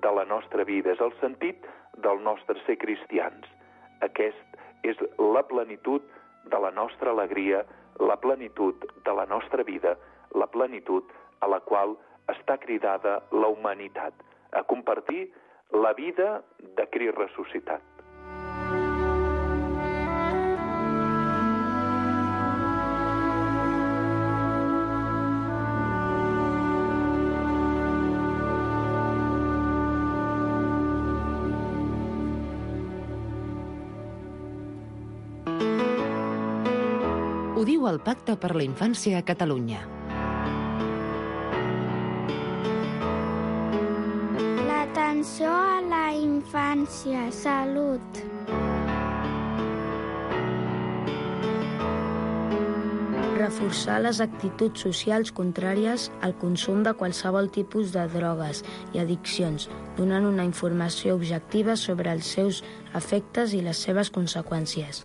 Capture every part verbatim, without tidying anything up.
de la nostra vida, és el sentit del nostre ser cristians. Aquest és la plenitud de la nostra alegria, la plenitud de la nostra vida, la plenitud a la qual està cridada la humanitat, a compartir la vida de Crist ressuscitat. Ho diu el Pacte per la Infància a Catalunya. L'atenció a la infància, salut. Reforçar les actituds socials contràries al consum de qualsevol tipus de drogues i addiccions, donant una informació objectiva sobre els seus efectes i les seves conseqüències.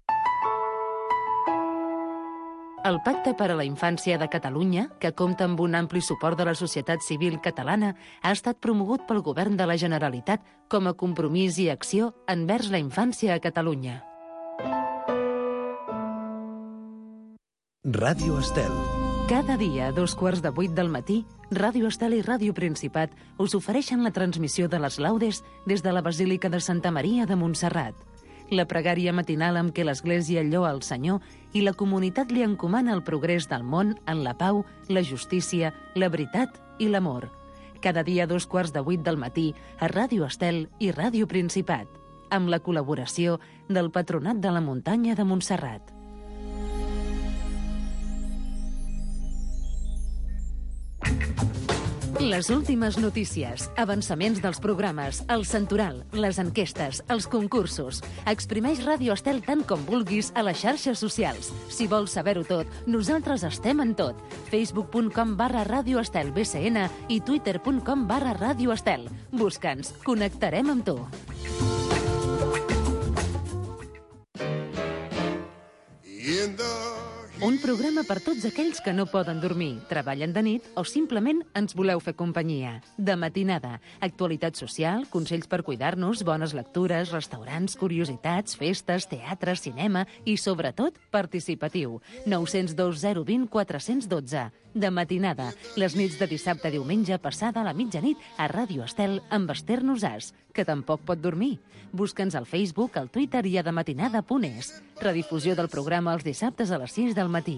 El Pacte per a la Infància de Catalunya, que compta amb un ampli suport de la societat civil catalana, ha estat promogut pel Govern de la Generalitat com a compromís i acció envers la infància a Catalunya. Ràdio Estel. Cada dia, a dos quarts de vuit del matí, Ràdio Estel i Ràdio Principat us ofereixen la transmissió de les laudes des de la Basílica de Santa Maria de Montserrat. La pregària matinal amb què l'Església lloa el Senyor i la comunitat li encomana el progrés del món en la pau, la justícia, la veritat i l'amor. Cada dia a dos quarts de vuit del matí a Ràdio Estel i Ràdio Principat, amb la col·laboració del Patronat de la Muntanya de Montserrat. Les últimes notícies, avançaments dels programes, el santoral, les enquestes, els concursos. Exprimeix Ràdio Estel tant com vulguis a les xarxes socials. Si vols saber-ho tot, nosaltres estem en tot. facebook punt com barra Ràdio Estel B C N i twitter punt com barra Ràdio Estel. Busca'ns, connectarem amb tu. Un programa per tots aquells que no poden dormir, treballen de nit o simplement ens voleu fer companyia. De matinada, actualitat social, consells per cuidar-nos, bones lectures, restaurants, curiositats, festes, teatre, cinema i, sobretot, participatiu. nou zero dos zero dos zero quatre un dos. De matinada, les nits de dissabte a diumenge passada a la mitjanit a Ràdio Estel amb Esther Nosàs, que tampoc pot dormir. Busca'ns al Facebook, al Twitter i a dematinada punt es. Redifusió del programa els dissabtes a les sis del matí.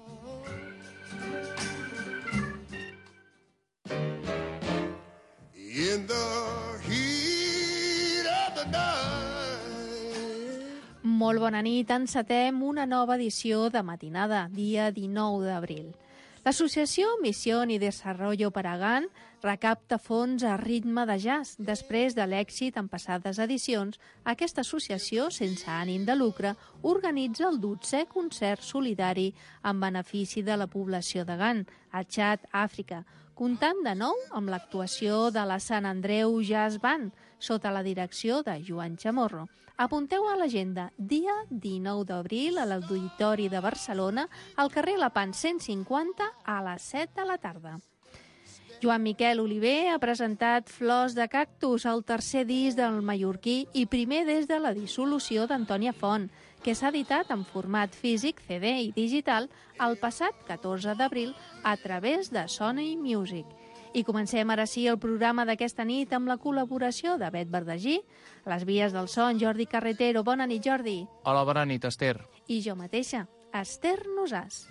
Molt bona nit, encetem una nova edició de Matinada, dia dinou d'abril. L'associació Misión y Desarrollo Paragán recapta fons a ritme de jazz. Després de l'èxit en passades edicions, aquesta associació, sense ànim de lucre, organitza el dotzè concert solidari en benefici de la població de Gant, a Txad, Àfrica, comptant de nou amb l'actuació de la Sant Andreu Jazz Band, sota la direcció de Joan Chamorro. Apunteu a l'agenda, dia dinou d'abril a l'Auditori de Barcelona, al carrer Lepant cent cinquanta a les set de la tarda. Joan Miquel Oliver ha presentat Flors de cactus, el tercer disc del mallorquí i primer des de la dissolució d'Antònia Font, que s'ha editat en format físic, C D i digital el passat catorze d'abril a través de Sony Music. I comencem ara sí el programa d'aquesta nit amb la col·laboració de Bet Verdagí, les vies del son, Jordi Carretero. Bona nit, Jordi. Hola, bona nit, Esther. I jo mateixa, Esther Nosàs.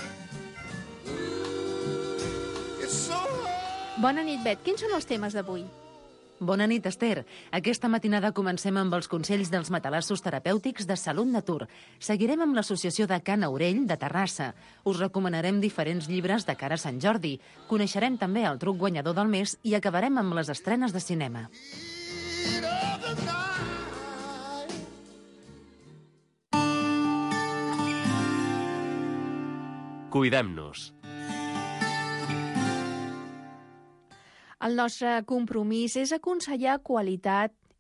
Bona nit, Bet. Quins són els temes d'avui? Bona nit, Esther. Aquesta matinada comencem amb els consells dels matalassos terapèutics de Salut Natur. Seguirem amb l'Associació de Can Aurell de Terrassa. Us recomanarem diferents llibres de cara a Sant Jordi. Coneixerem també el truc guanyador del mes i acabarem amb les estrenes de cinema. Cuidem-nos. El nostre compromís és aconsellar qualitat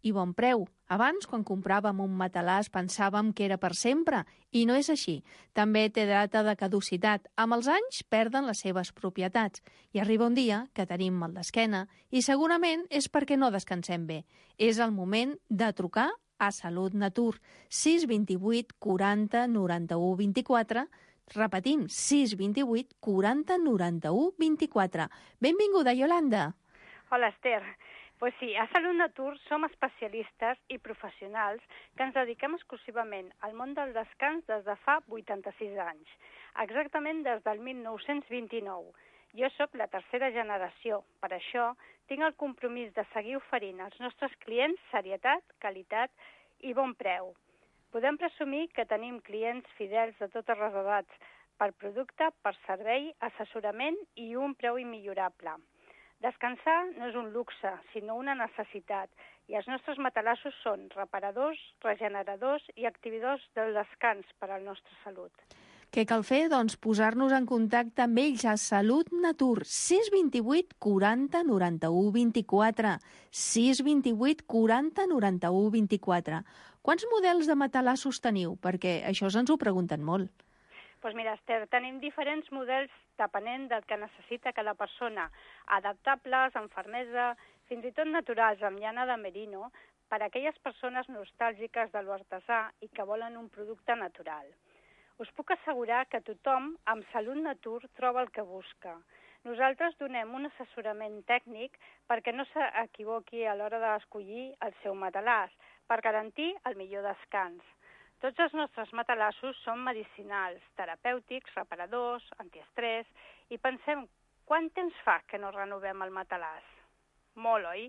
i bon preu. Abans, quan compràvem un matalàs, pensàvem que era per sempre, i no és així. També té data de caducitat. Amb els anys perden les seves propietats, i arriba un dia que tenim mal d'esquena, i segurament és perquè no descansem bé. És el moment de trucar a Salut Natur, sis dos vuit quaranta noranta-u vint-i-quatre, repetint, sis dos vuit quaranta noranta-u vint-i-quatre. Benvinguda, Yolanda. Hola, Esther. Pues sí, a Salut Natur som especialistes i professionals que ens dediquem exclusivament al món del descans des de fa vuitanta-sis anys, exactament des del mil nou-cents vint-i-nou. Jo sóc la tercera generació, per això tinc el compromís de seguir oferint als nostres clients serietat, qualitat i bon preu. Podem presumir que tenim clients fidels de totes les edats, per producte, per servei, assessorament i un preu immillorable. Descansar no és un luxe, sinó una necessitat, i els nostres matalassos són reparadors, regeneradors i activadors del descans per a la nostra salut. Què cal fer? Doncs posar-nos en contacte amb ells a Salut Natur, sis dos vuit quaranta noranta-u vint-i-quatre, sis dos vuit quaranta noranta-u vint-i-quatre. Quants models de matalassos teniu? Perquè això ens ho pregunten molt. Doncs mira, Esther, tenim diferents models depenent del que necessita cada persona, adaptables, amb fermesa, fins i tot naturals, amb llana de merino, per a aquelles persones nostàlgiques de l'artesà i que volen un producte natural. Us puc assegurar que tothom amb Salut Natur troba el que busca. Nosaltres donem un assessorament tècnic perquè no s'equivoqui a l'hora d'escollir el seu matalàs, per garantir el millor descans. Tots els nostres matalassos són medicinals, terapèutics, reparadors, antiestrès, i pensem, quant temps fa que no renovem el matalàs? Molt, oi?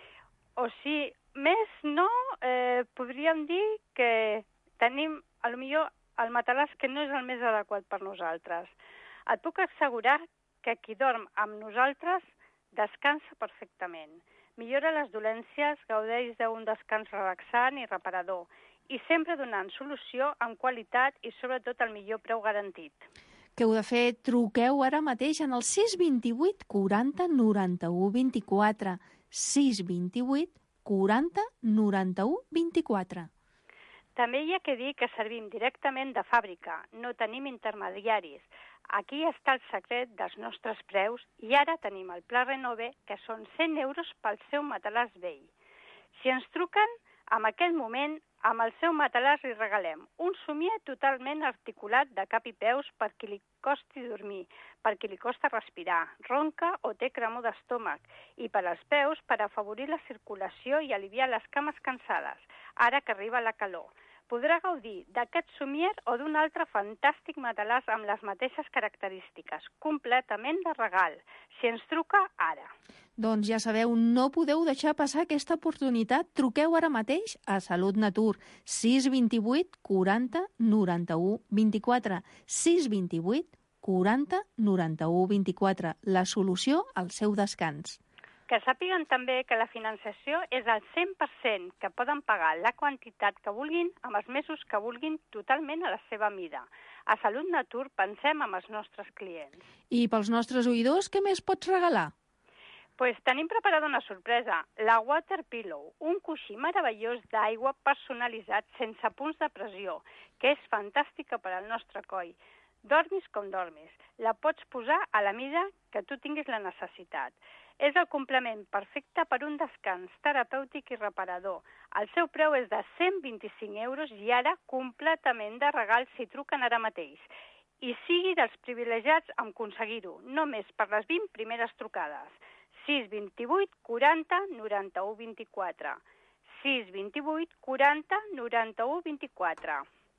O sigui, més no, eh, podríem dir que tenim, potser el matalàs que no és el més adequat per nosaltres. Et puc assegurar que qui dorm amb nosaltres descansa perfectament. Millora les dolències, gaudeix d'un descans relaxant i reparador, i sempre donant solució amb qualitat i sobretot el millor preu garantit. Què heu de fer? Truqueu ara mateix en el sis dos vuit quaranta noranta-u vint-i-quatre, sis dos vuit quaranta noranta-u vint-i-quatre. També hi ha que dir que servim directament de fàbrica, no tenim intermediaris. Aquí està el secret dels nostres preus i ara tenim el Pla Renove, que són cent euros pel seu matalàs vell. Si ens truquen, en aquell moment, amb el seu matalàs li regalem un somier totalment articulat de cap i peus per qui li costi dormir, per qui li costa respirar, ronca o té cremor d'estómac, i per als peus per afavorir la circulació i aliviar les cames cansades, ara que arriba la calor. Podrà gaudir d'aquest somier o d'un altre fantàstic matalàs amb les mateixes característiques, completament de regal, si ens truca ara. Doncs ja sabeu, no podeu deixar passar aquesta oportunitat. Truqueu ara mateix a Salut Natur, sis dos vuit quaranta noranta-u vint-i-quatre, sis dos vuit quaranta noranta-u vint-i-quatre, la solució al seu descans. Que sàpiguen també que la financiació és al cent per cent, que poden pagar la quantitat que vulguin amb els mesos que vulguin totalment a la seva mida. A Salut Natur pensem amb els nostres clients. I pels nostres oïdors, què més pots regalar? Pues tenim preparada una sorpresa, la Water Pillow, un coixí meravellós d'aigua personalitzat sense punts de pressió, que és fantàstica per al nostre coll. Dormis com dormis, la pots posar a la mida que tu tinguis la necessitat. És el complement perfecte per un descans terapèutic i reparador. El seu preu és de cent vint-i-cinc euros i ara completament de regal si truquen ara mateix. I sigui dels privilegiats en aconseguir-ho, només per les vint primeres trucades. sis dos vuit quaranta noranta-u vint-i-quatre, sis dos vuit quaranta noranta-u vint-i-quatre.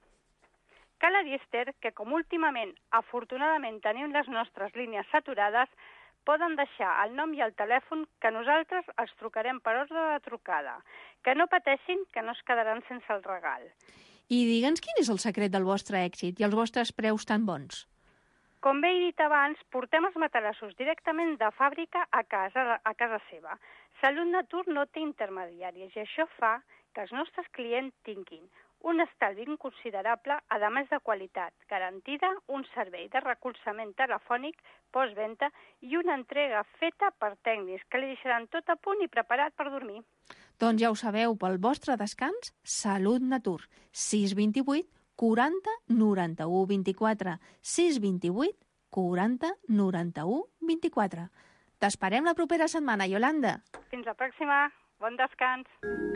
Cal dir, Esther, que com últimament, afortunadament, tenim les nostres línies saturades, poden deixar el nom i el telèfon que nosaltres els trucarem per ordre de trucada. Que no pateixin, que no es quedaran sense el regal. I digue'ns quin és el secret del vostre èxit i els vostres preus tan bons. Com bé he dit abans, portem els matalassos directament de fàbrica a casa, a casa seva. Salut Natur no té intermediaris i això fa que els nostres clients tinguin un estalvi inconsiderable, a més de qualitat, garantida, un servei de recolzament telefònic postventa i una entrega feta per tècnics que li deixaran tot a punt i preparat per dormir. Doncs ja ho sabeu, pel vostre descans, Salut Natur. sis dos vuit quaranta noranta-u vint-i-quatre. sis dos vuit quaranta noranta-u vint-i-quatre. T'esperem la propera setmana, Iolanda. Fins la pròxima. Bon descans.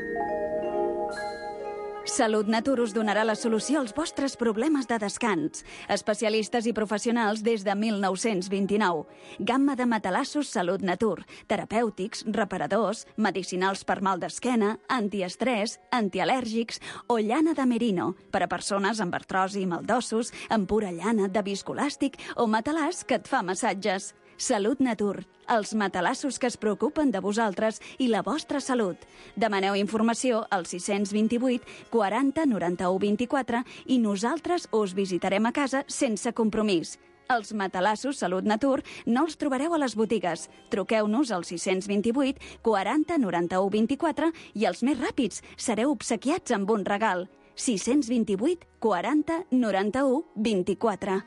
Salut Natur us donarà la solució als vostres problemes de descans. Especialistes i professionals des de mil nou-cents vint-i-nou. Gamma de matalassos Salut Natur. Terapèutics, reparadors, medicinals per mal d'esquena, antiestrès, antialèrgics o llana de merino per a persones amb artrosi i mal d'ossos, amb pura llana de viscolàstic o matalàs que et fa massatges. Salut Natur, els matalassos que es preocupen de vosaltres i la vostra salut. Demaneu informació al sis dos vuit quaranta noranta-u vint-i-quatre i nosaltres us visitarem a casa sense compromís. Els matalassos Salut Natur no els trobareu a les botigues. Truqueu-nos al sis dos vuit quaranta noranta-u vint-i-quatre i els més ràpids sereu obsequiats amb un regal. sis dos vuit quaranta noranta-u vint-i-quatre.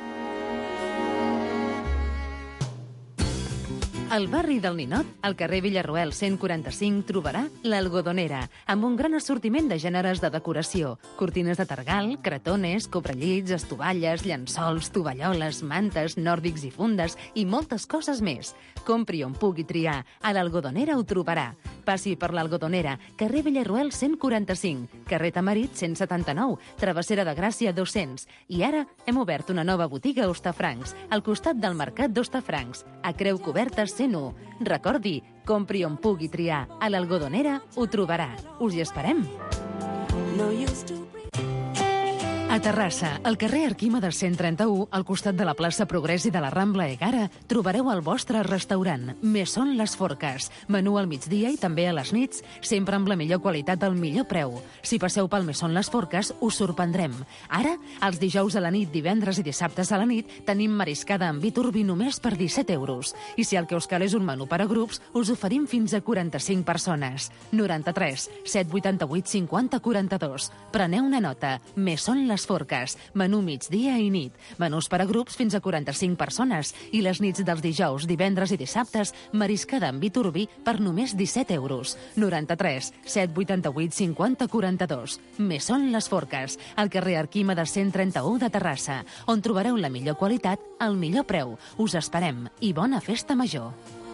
Al barri del Ninot, al carrer Villarroel cent quaranta-cinc, trobarà l'Algodonera, amb un gran assortiment de gèneres de decoració. Cortines de targal, cretones, cobrellits, estovalles, llençols, tovalloles, mantes, nòrdics i fundes i moltes coses més. Compri on pugui triar. A l'Algodonera ho trobarà. Passi per l'Algodonera, carrer Villarroel cent quaranta-cinc, carrer Tamarit cent setanta-nou, Travessera de Gràcia dos-cents. I ara hem obert una nova botiga a Hostafrancs, al costat del Mercat d'Hostafrancs, a Creu Coberta cent u. Recordi, compri on pugui triar. A l'Algodonera ho trobarà. Us hi esperem. A Terrassa, al carrer Arquímedes cent trenta-u, al costat de la plaça Progrés i de la Rambla Egara, trobareu el vostre restaurant, Mesón Les Forques. Menú al migdia i també a les nits, sempre amb la millor qualitat al millor preu. Si passeu pel Mesón Les Forques, us sorprendrem. Ara, els dijous a la nit, divendres i dissabtes a la nit, tenim mariscada amb vi turbi només per disset euros. I si el que us cal és un menú per a grups, us oferim fins a quaranta-cinc persones. noranta-tres set vuitanta-vuit cinquanta quaranta-dos. Preneu una nota. Mesón Les Forques. Menú migdia i nit. Menús per a grups fins a quaranta-cinc persones. I les nits dels dijous, divendres i dissabtes, mariscada amb vi turbi per només disset euros. noranta-tres set vuitanta-vuit cinquanta quaranta-dos. Mesón Les Forques, al carrer Arquímedes cent trenta-u de Terrassa, on trobareu la millor qualitat al millor preu. Us esperem i bona festa major.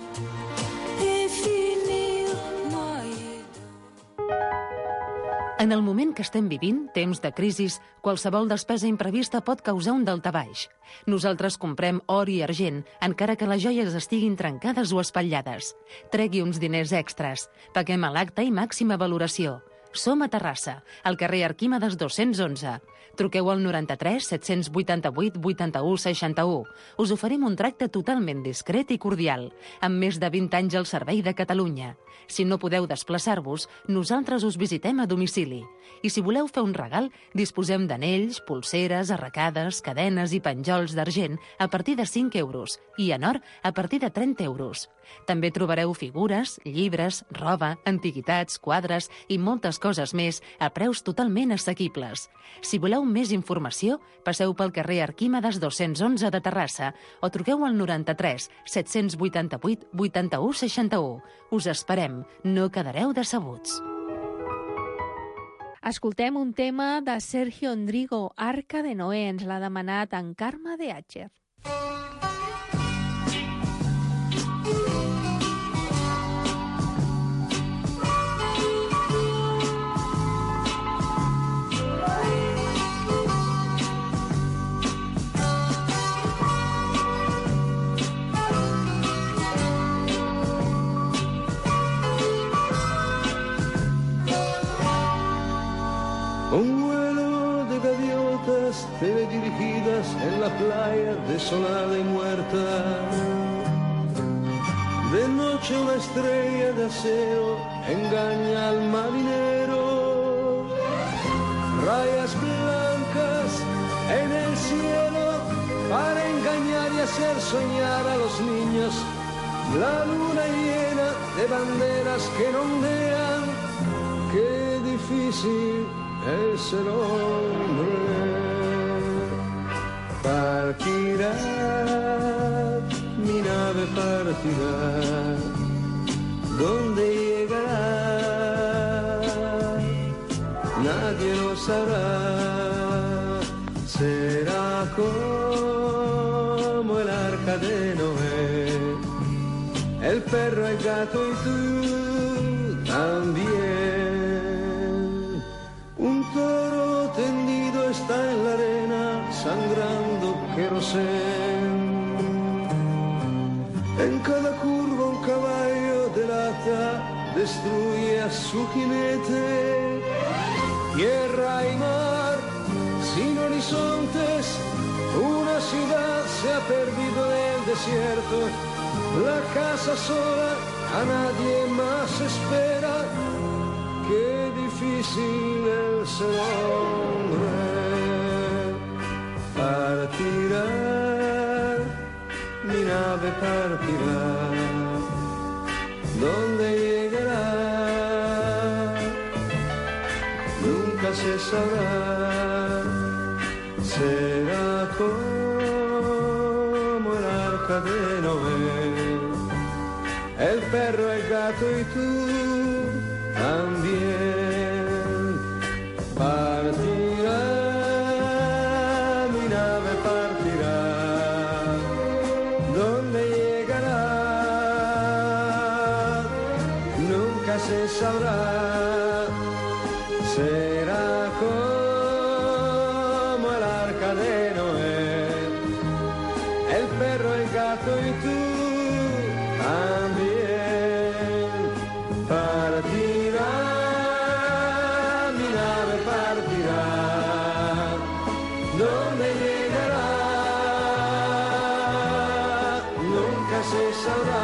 En el moment que estem vivint, temps de crisis, qualsevol despesa imprevista pot causar un daltabaix. Nosaltres comprem or i argent, encara que les joies estiguin trencades o espatllades. Tregui uns diners extras. Paguem a l'acte i màxima valoració. Som a Terrassa, al carrer Arquímedes dos-cents onze. Truqueu al noranta-tres set vuitanta-vuit vuitanta-u seixanta-u. Us oferim un tracte totalment discret i cordial, amb més de vint anys al servei de Catalunya. Si no podeu desplaçar-vos, nosaltres us visitem a domicili. I si voleu fer un regal, disposem d'anells, polseres, arracades, cadenes i penjols d'argent a partir de cinc euros i en or a partir de trenta euros. També trobareu figures, llibres, roba, antiguitats, quadres i moltes coses més a preus totalment assequibles. Si voleu més informació, passeu pel carrer Arquímedes dos-cents onze de Terrassa o truqueu al noranta-tres set vuitanta-vuit vuitanta-u seixanta-u. Us esperem, no quedareu decebuts. Escoltem un tema de Sergio Endrigo, Arca de Noé, ens l'ha demanat en Carme de Àcher. Un vuelo de gaviotas te ve dirigidas en la playa desolada y muerta. De noche una estrella de acero engaña al marinero. Rayas blancas en el cielo para engañar y hacer soñar a los niños. La luna llena de banderas que no ondean. Qué difícil es el hombre. Partirá, mi nave partirá. ¿Dónde llegará? nadie lo sabrá. Será como el arca de Noé, el perro, el gato y tú también. Un toro tendido está en la arena, sangrando querosén. En cada curva un caballo de lata destruye a su jinete. Tierra y mar, sin horizontes, una ciudad se ha perdido en el desierto. La casa sola a nadie más espera. Qué difícil es ser hombre. Partirá, mi nave partirá. ¿Dónde llegará? Nunca se sabrá. Será como el arca de Noé, el perro, el gato y tú también. Partirá, mi nave partirá. ¿Dónde llegará? Nunca se sabrá. Será como el arca de Noé, el perro, el gato y tú también. Partirá, mi nave partirá. ¿Dónde llegará? Nunca se sabrá.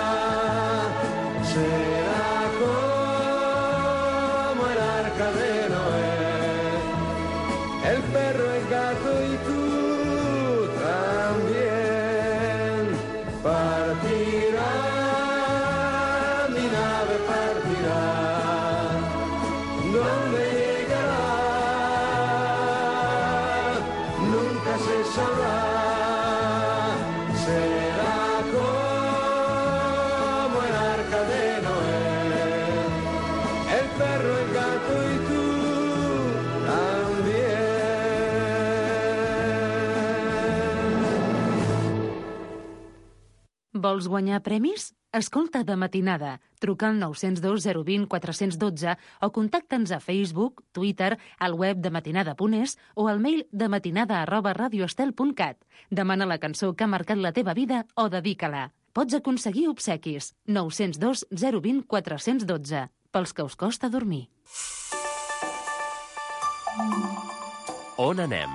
Será como el arca de Noé, el perro, el gato y tú también. Partirá, mi nave partirá. ¿Dónde llegará? Nunca se sabrá. Será como el arca de Noé, el perro, el gato y tú también. Vols guanyar premis? Escolta De Matinada. Truca al nou zero dos zero dos zero quatre un dos o contacta'ns a Facebook, Twitter, al web de matinada punt es o al mail dematinada arroba radioestel punt cat. Demana la cançó que ha marcat la teva vida o dedica-la. Pots aconseguir obsequis. nou zero dos zero dos zero quatre un dos. Pels que us costa dormir. On anem?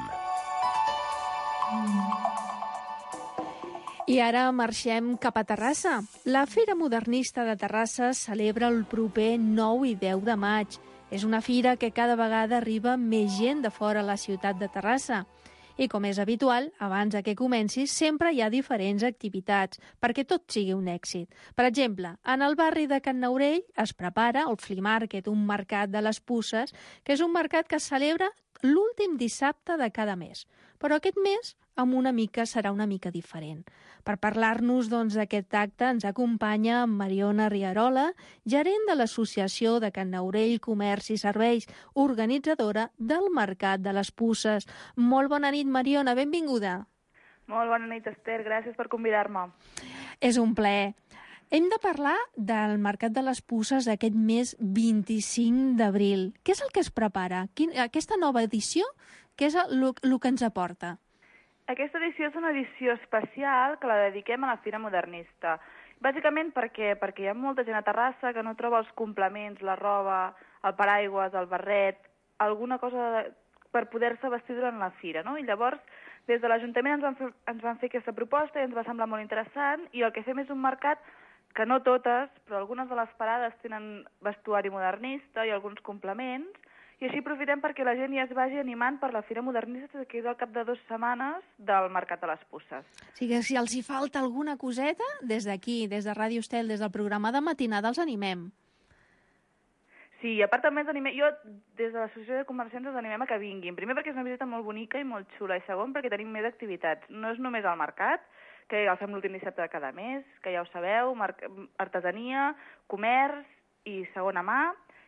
I ara marxem cap a Terrassa. La Fira Modernista de Terrassa celebra el proper nou i deu de maig. És una fira que cada vegada arriba més gent de fora la ciutat de Terrassa. I com és habitual, abans que comenci, sempre hi ha diferents activitats perquè tot sigui un èxit. Per exemple, en el barri de Can Naurell es prepara el Flea Market, un mercat de les puces, que és un mercat que es celebra l'últim dissabte de cada mes. Però aquest mes amb una mica serà una mica diferent. Per parlar-nos doncs, d'aquest acte ens acompanya Mariona Riarola, gerent de l'Associació de Can Naurell Comerç i Serveis, organitzadora del Mercat de les Puces. Molt bona nit, Mariona, benvinguda. Molt bona nit, Esther, gràcies per convidar-me. És un plaer. Hem de parlar del Mercat de les Puces aquest mes vint-i-cinc d'abril. Què és el que es prepara? Quin, aquesta nova edició, què és el, el que ens aporta? Aquesta edició és una edició especial que la dediquem a la Fira Modernista. Bàsicament perquè, perquè hi ha molta gent a Terrassa que no troba els complements, la roba, el paraigües, el barret, alguna cosa per poder-se vestir durant la fira, no? I llavors, des de l'Ajuntament ens van fer, ens van fer aquesta proposta i ens va semblar molt interessant, i el que fem és un mercat que no totes, però algunes de les parades tenen vestuari modernista i alguns complements, i així aprofitem perquè la gent ja es vagi animant per la Fira Modernista que és al cap de dues setmanes del Mercat de les Puces. O sigui que si els hi falta alguna coseta, des d'aquí, des de Ràdio Estel, des del programa de matinada, els animem. Sí, i a part també ens animem, jo des de l'Associació de Comerciants els animem a que vinguin. Primer perquè és una visita molt bonica i molt xula, i segon perquè tenim més activitats. No és només el mercat, que el fem l'últim dissabte de cada mes, que ja ho sabeu, artesania, comerç i segona mà,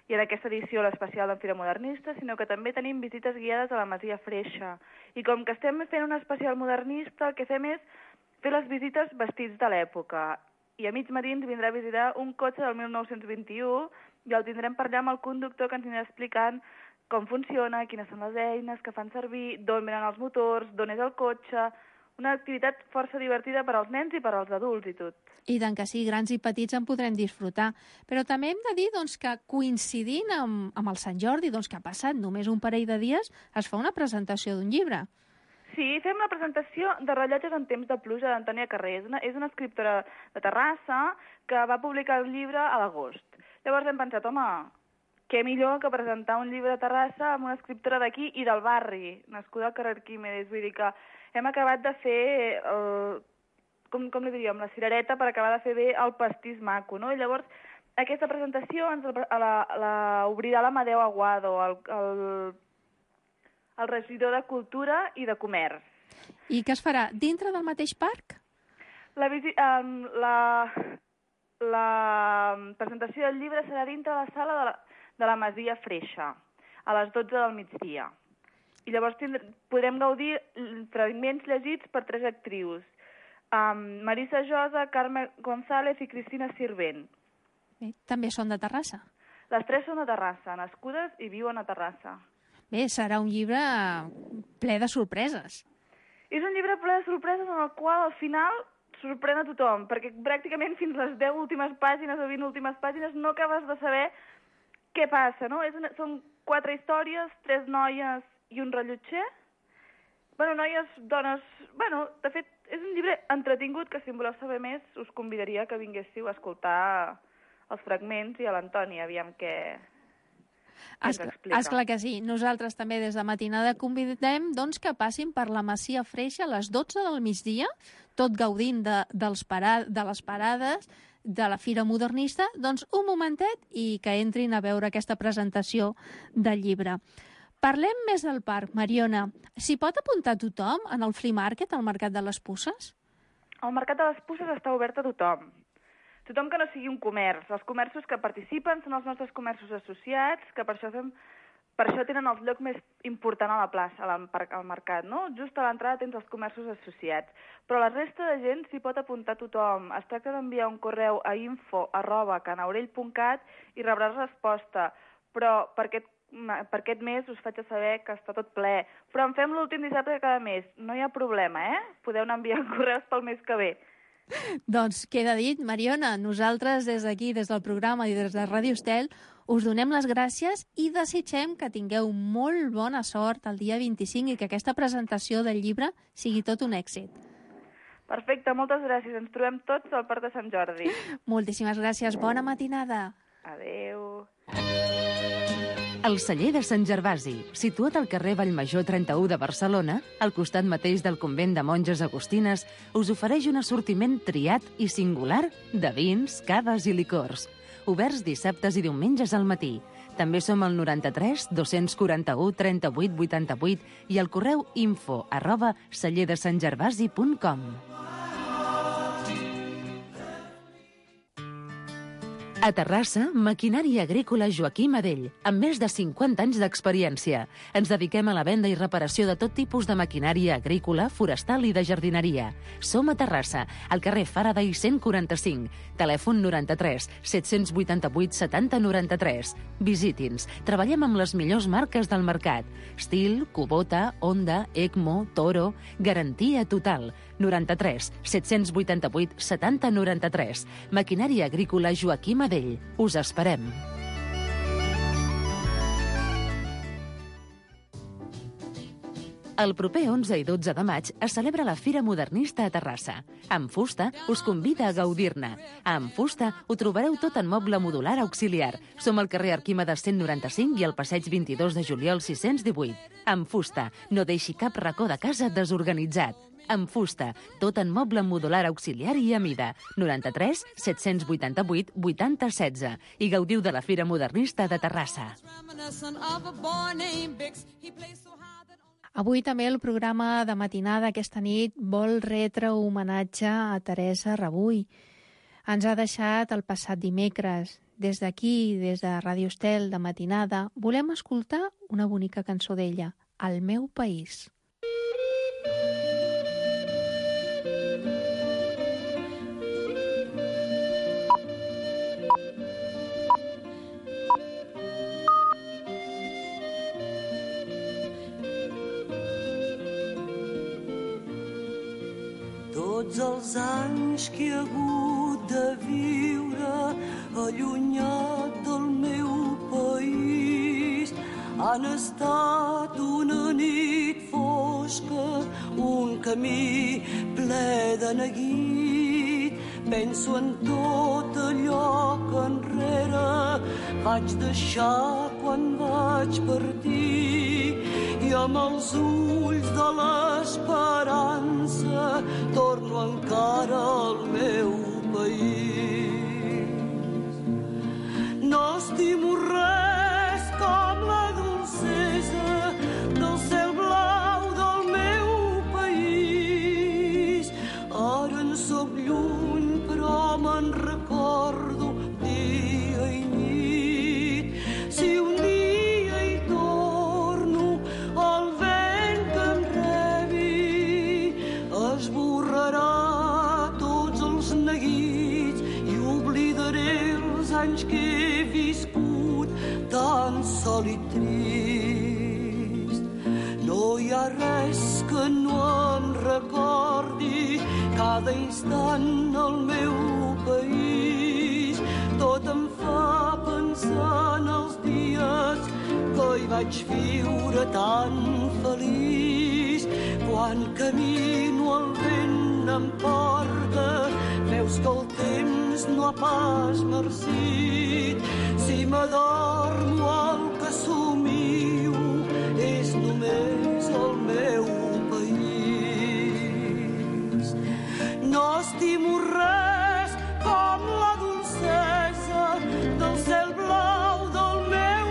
i en aquesta edició l'especial d'en Fira Modernista, sinó que també tenim visites guiades a la Masia Freixa. I com que estem fent un especial modernista, el que fem és fer les visites vestits de l'època. I a mig matí ens vindrà a visitar un cotxe del mil nou-cents vint-i-u i el tindrem per allà amb el conductor que ens anirà explicant com funciona, quines són les eines que fan servir, d'on venen els motors, d'on és el cotxe... Una activitat força divertida per als nens i per als adults i tot. I tant que sí, grans i petits en podrem disfrutar. Però també hem de dir doncs, que coincidint amb, amb el Sant Jordi, doncs, que ha passat només un parell de dies, es fa una presentació d'un llibre. Sí, fem la presentació de Rellotges en temps de pluja d'Antònia Carré. És una, és una escriptora de Terrassa que va publicar el llibre a l'agost. Llavors hem pensat, home, què millor que presentar un llibre a Terrassa amb una escriptora d'aquí i del barri, nascuda al carrer Arquímedes. Vull dir que hem acabat de fer, el, com, com li diríem, la cirereta per acabar de fer bé el pastís maco, no? I llavors, aquesta presentació ens la, la, la obrirà l'Amadeu Aguado, el, el, el regidor de Cultura i de Comerç. I què es farà? Dintre del mateix parc? La, um, la, la presentació del llibre serà dintre la sala de la, de la Masia Freixa, a les dotze del migdia. I llavors tindrem, podrem gaudir fragments llegits per tres actrius, um, Marisa Josa, Carme González i Cristina Sirvent. Bé, també són de Terrassa. Les tres són de Terrassa, nascudes i viuen a Terrassa. Bé, serà un llibre ple de sorpreses. És un llibre ple de sorpreses en el qual al final sorprèn a tothom, perquè pràcticament fins les deu últimes pàgines o vint últimes pàgines no acabes de saber què passa, no? És una, són quatre històries, tres noies i un rellotger. Bueno, noies, dones... Bueno, de fet, és un llibre entretingut que, si en voleu saber més, us convidaria que vinguéssiu a escoltar els fragments i a l'Antoni, aviam què, què ens explica. Esclar que sí. Nosaltres també des de matinada convidem doncs, que passin per la Masia Freixa a les dotze del migdia, tot gaudint de, dels para, de les parades de la Fira Modernista, doncs un momentet i que entrin a veure aquesta presentació del llibre. Parlem més del parc, Mariona. S'hi pot apuntar tothom en el Flea Market, al Mercat de les Puces? El Mercat de les Puces està obert a tothom. Tothom que no sigui un comerç. Els comerços que participen són els nostres comerços associats, que per això, fem, per això tenen el lloc més important a la plaça, al mercat, no? Just a l'entrada tens els comerços associats. Però la resta de gent s'hi pot apuntar tothom. Es tracta d'enviar un correu a info arroba canaurell punt cat i rebràs resposta. Però per aquest per aquest mes us faig a saber que està tot ple. Però en fem l'últim dissabte de cada mes. No hi ha problema, eh? Podeu enviar correus pel mes que ve. Doncs queda dit, Mariona. Nosaltres des d'aquí, des del programa i des de Ràdio Estel, us donem les gràcies i desitgem que tingueu molt bona sort el dia vint-i-cinc i que aquesta presentació del llibre sigui tot un èxit. Perfecte, moltes gràcies. Ens trobem tots al Parc de Sant Jordi. Moltíssimes gràcies. Bona matinada. Adéu. El celler de Sant Gervasi, situat al carrer Vallmajor trenta-u de Barcelona, al costat mateix del convent de monges agustines, us ofereix un assortiment triat i singular de vins, caves i licors. Oberts dissabtes i diumenges al matí. També som al noranta-tres dos-cents quaranta-u trenta-vuit vuitanta-vuit i al correu info arroba celler de sant gervasi punt com. A Terrassa, maquinària agrícola Joaquim Adell, amb més de cinquanta anys d'experiència. Ens dediquem a la venda i reparació de tot tipus de maquinària agrícola, forestal i de jardineria. Som a Terrassa, al carrer Faraday cent quaranta-cinc, telèfon noranta-tres set-cents vuitanta-vuit setanta noranta-tres. Visiti'ns. Treballem amb les millors marques del mercat. Stihl, Kubota, Honda, Ecmo, Toro... Garantia total. noranta-tres set-cents vuitanta-vuit setanta noranta-tres. Maquinària agrícola Joaquim Adell. Us esperem. El proper onze i dotze de maig es celebra la Fira Modernista a Terrassa. Amb Fusta us convida a gaudir-ne. Amb Fusta ho trobareu tot en moble modular auxiliar. Som al carrer Arquímedes cent noranta-cinc i al passeig vint-i-dos de juliol sis-cents divuit. Amb Fusta, no deixi cap racó de casa desorganitzat. Amb Fusta, tot en moble modular auxiliar i a mida. noranta-tres set-cents vuitanta-vuit vuitanta setze. I gaudiu de la Fira Modernista de Terrassa. Avui també el programa de matinada aquesta nit vol retre homenatge a Teresa Rebull. Ens ha deixat el passat dimecres, des d'aquí, des de Ràdio Estel, de matinada, volem escoltar una bonica cançó d'ella, El meu país. Tots els anys que he hagut de viure allunyat del meu país han estat una nit fosca, un camí ple de neguit. Penso en tot allò que enrere vaig deixar quan vaig partir i amb els ulls de l'esperança torno encara al meu país. No estimo res com la dolcesa del cel blau del meu país. Ara en soc lluny però me'n recordo dia i nit. Si un dia hi torno, el vent que em rebi esborrarà tots els neguits i oblidaré els anys que he viscut tan sol i trist. No hi ha res que no em recordi cada instant al meu país. Tot em fa pensar en els dies que hi vaig viure tan feliç. Quan camino el vent em porta, veus que el temps no ha pas marcit. Si m'adormo el que somio és només el meu país. No estimo res com la dolcesa del cel blau del meu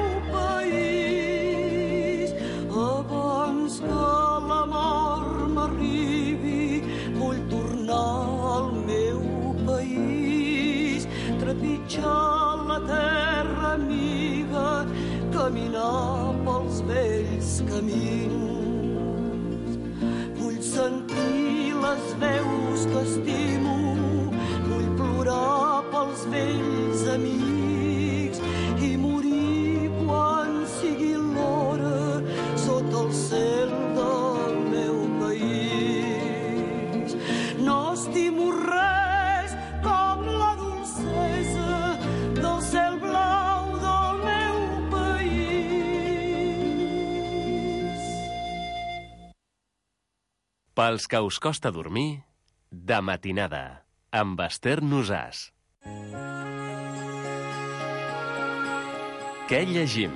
país. Abans que la mort m'arribi vull tornar al meu país, trepitjar la terra amiga, caminar pels vells camins. Vull sentir les veus que estimo, vull plorar pels vells amics i morir quan sigui l'hora sota el cel del meu país. No estimo res com la dolcesa del cel blau del meu país. Pels que us costa dormir, de matinada, amb Esther Nosàs. Què llegim?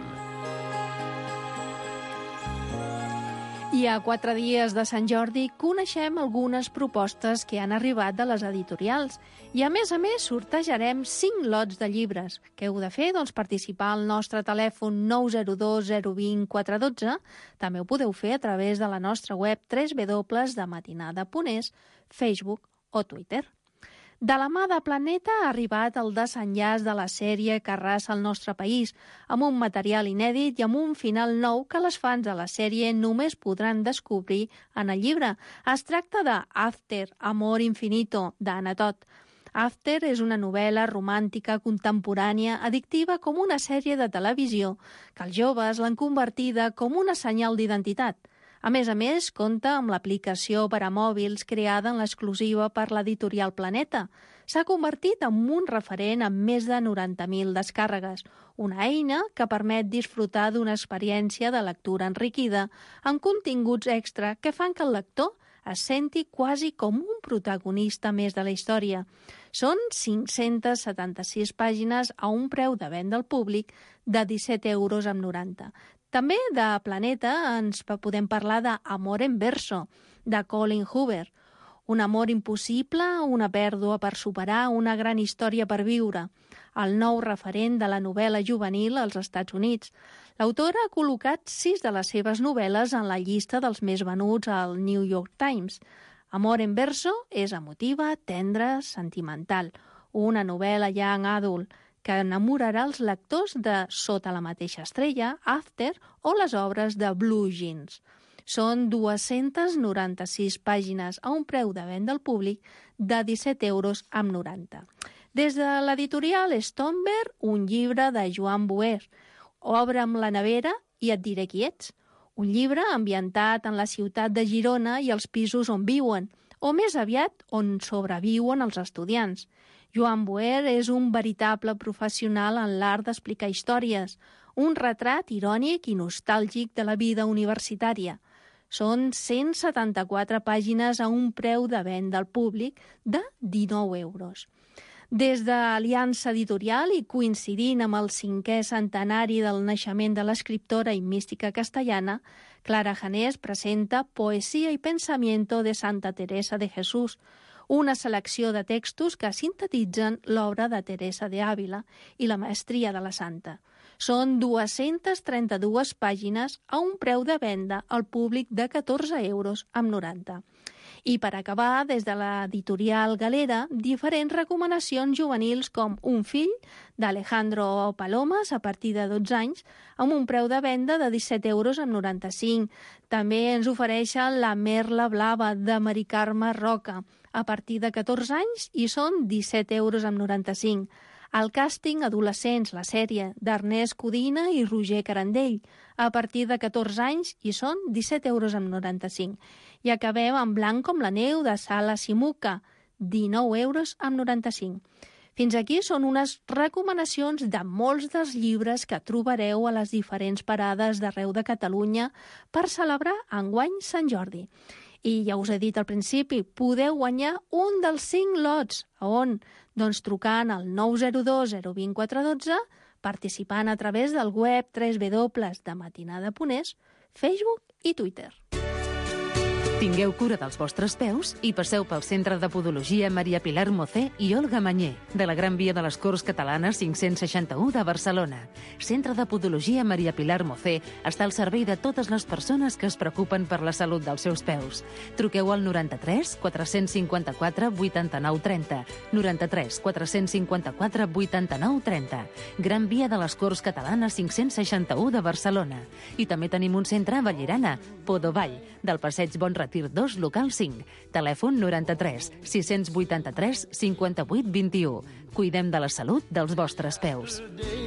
I a quatre dies de Sant Jordi coneixem algunes propostes que han arribat de les editorials i, a més a més, sortejarem cinc lots de llibres. Què heu de fer? Doncs participar al nostre telèfon nou zero dos zero dos zero quatre un dos. També ho podeu fer a través de la nostra web w w w punt de matinada punt es, Facebook o Twitter. De la mà de Planeta ha arribat el desenllaç de la sèrie que arrasa el nostre país, amb un material inèdit i amb un final nou que les fans de la sèrie només podran descobrir en el llibre. Es tracta de After, Amor Infinito, d'Anna Todd. After és una novel·la romàntica contemporània addictiva com una sèrie de televisió que els joves l'han convertida com una senyal d'identitat. A més a més, compta amb l'aplicació per a mòbils creada en l'exclusiva per l'editorial Planeta. S'ha convertit en un referent amb més de noranta mil descàrregues, una eina que permet disfrutar d'una experiència de lectura enriquida amb continguts extra que fan que el lector es senti quasi com un protagonista més de la història. Són cinc-centes setanta-sis pàgines a un preu de venda al públic de disset euros amb noranta. També de Planeta ens podem parlar d'Amor en verso, de Colin Hoover. Un amor impossible, una pèrdua per superar, una gran història per viure. El nou referent de la novel·la juvenil als Estats Units. L'autora ha col·locat sis de les seves novel·les en la llista dels més venuts al New York Times. Amor en verso és emotiva, tendra, sentimental. Una novel·la young adult que enamorarà els lectors de Sota la mateixa estrella, After o les obres de Blue Jeans. Són dues-centes noranta-sis pàgines a un preu de venda al públic de disset euros amb noranta. Des de l'editorial Stonberg, un llibre de Joan Boer, Obre'm la nevera i et diré qui ets. Un llibre ambientat en la ciutat de Girona i els pisos on viuen, o més aviat on sobreviuen els estudiants. Joan Boer és un veritable professional en l'art d'explicar històries, un retrat irònic i nostàlgic de la vida universitària. Són cent setanta-quatre pàgines a un preu de venda al públic de dinou euros. Des de l'Aliança Editorial i coincidint amb el cinquè centenari del naixement de l'escriptora i mística castellana, Clara Janés presenta Poesía y pensamiento de Santa Teresa de Jesús, una selecció de textos que sintetitzen l'obra de Teresa de Ávila i la maestria de la santa. Són dues-centes trenta-dues pàgines a un preu de venda al públic de catorze euros amb noranta. I per acabar, des de l'editorial Galera, diferents recomanacions juvenils com Un fill, d'Alejandro Palomas, a partir de dotze anys, amb un preu de venda de disset euros amb noranta-cinc. També ens ofereixen La merla blava, de Mari Carme Roca, a partir de catorze anys, i són disset euros amb noranta-cinc. El càsting Adolescents, la sèrie, d'Ernest Codina i Roger Carandell, a partir de catorze anys, i són disset euros amb noranta-cinc. I acabem amb Blanc com la neu, de Sala Simuca, dinou euros amb noranta-cinc. Fins aquí són unes recomanacions de molts dels llibres que trobareu a les diferents parades d'arreu de Catalunya per celebrar enguany Sant Jordi. I ja us he dit al principi, podeu guanyar un dels cinc lots. A on? Doncs trucant al nou zero dos zero dos quatre un dos, participant a través del web w w w punt de matinada punt es, Facebook i Twitter. Tingueu cura dels vostres peus i passeu pel Centre de Podologia Maria Pilar Mocé i Olga Mañé, de la Gran Via de les Corts Catalanes cinc-cents seixanta-u de Barcelona. Centre de Podologia Maria Pilar Mocé està al servei de totes les persones que es preocupen per la salut dels seus peus. Truqueu al noranta-tres quatre-cents cinquanta-quatre vuitanta-nou trenta, noranta-tres quatre-cents cinquanta-quatre vuitanta-nou trenta. Gran Via de les Corts Catalanes cinc-cents seixanta-u de Barcelona. I també tenim un centre a Vallirana, Podovall, del Passeig Bon Retir dos, local cinc. Telèfon noranta-tres sis-cents vuitanta-tres cinquanta-vuit vint-i-u. Cuidem de la salut dels vostres peus.